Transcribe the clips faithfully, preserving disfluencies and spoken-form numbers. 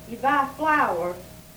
you buy flour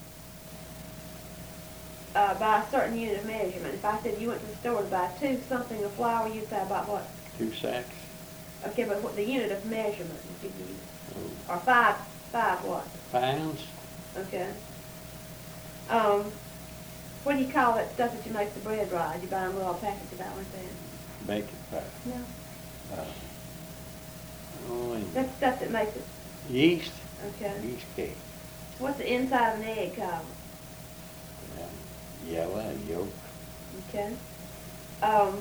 uh, by a certain unit of measurement. If I said you went to the store to buy two something of flour, you'd say about what? Two sacks. Okay, but what the unit of measurement that you use? Oh. Or five, five what? Pounds. Okay. Um, what do you call that stuff that you make the bread rise? You buy them little packets about like that? Baking powder. No. Uh, oh, and That's stuff that makes it. yeast. Okay. Yeast cake. What's the inside of an egg called? Uh, yellow yolk. Okay. Um,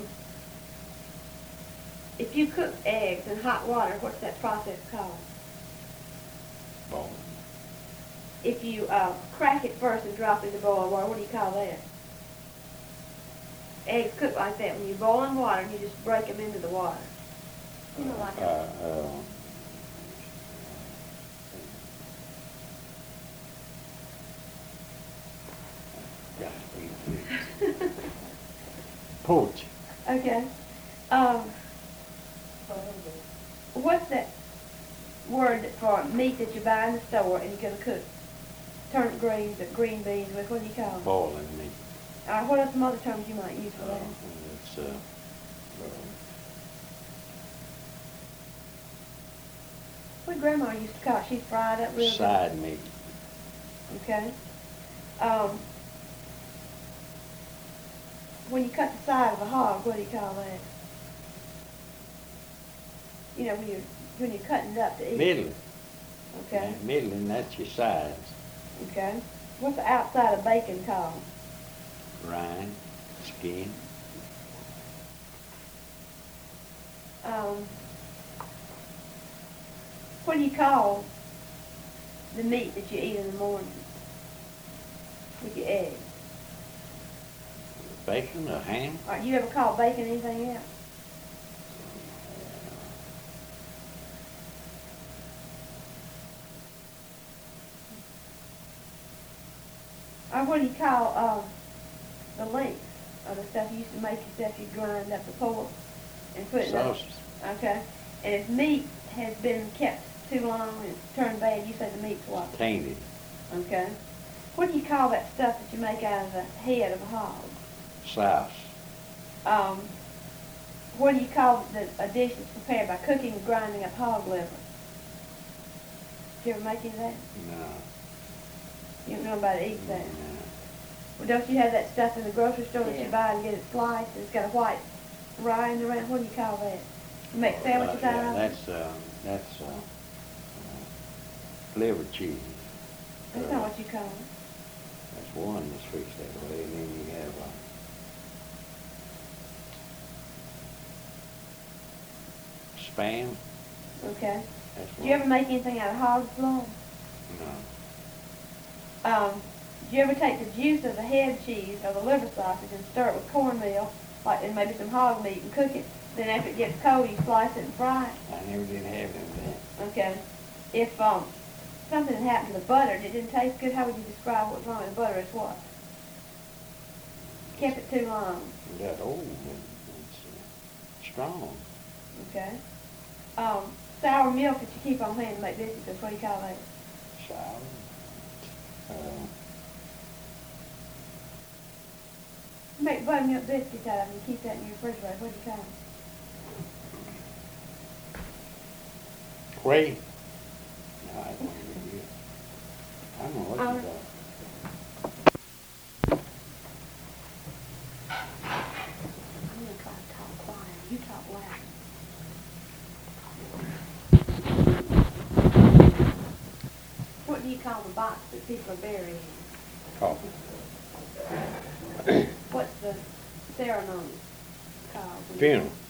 if you cook eggs in hot water, what's that process called? Boiling. If you uh, crack it first and drop it in the boiling water, what do you call that? Eggs cook like that. When you boil in water, and you just break them into the water. You know, like Uh, that. uh, Poach. Okay. Um, what's that word for meat that you buy in the store and you're going to cook turnip greens or green beans with? What do you call them? Boiling meat. Uh, what are some other terms you might use for Uh, that? it's, uh, uh, What Grandma used to call it? She's fried up real side meat. good. Okay. Um, when you cut the side of a hog, what do you call that? You know, when you're, when you're cutting it up to eat. Middling. Okay. Yeah, middling, that's your sides. Okay. What's the outside of bacon called? Rind, skin. Um, what do you call the meat that you eat in the morning with your eggs? Bacon or ham. All right, you ever call bacon anything else? Or what do you call uh, the length of the stuff you used to make yourself? You grind up the pork and put it up. Sausage. Okay. And if meat has been kept too long and it's turned bad, you say the meat's what? Tainted. Okay. What do you call that stuff that you make out of the head of a hog? Sauce. Um, what do you call the a dish that's prepared by cooking and grinding up hog liver? Did you ever make any of that? No. You don't know about to eat that. No. Well, don't you have that stuff in the grocery store that Yeah. you buy and get it sliced and it's got a white rind around? What do you call that? You make Oh, sandwiches uh, out yeah, of it? that's, uh, that's, uh, uh, liver cheese. That's Uh, not what you call it. That's one that's fixed that way, and then you have, uh, spam. Okay. That's Do you ever one. make anything out of hog's blood? No. Um, do you ever take the juice of the head cheese or the liver sausage and stir it with cornmeal, like and maybe some hog meat, and cook it? Then after it gets cold, you slice it and fry it. I never did have any of that. Okay. If um, something had happened to the butter and it didn't taste good, how would you describe what was wrong with the butter? It's what? Kept it too long. It got old, and it's uh, strong. Okay. Um, sour milk that you keep on hand to make biscuits, what do you call that? Sour. Uh, You make buttermilk biscuits out of it and keep that in your refrigerator. What do you call it? Quay. No, I don't know. I don't know what Uh, you got. I'm going to try to talk quiet. You talk loud. What do you call the box that people are buried in? Coffee. What's the ceremony called? Funeral.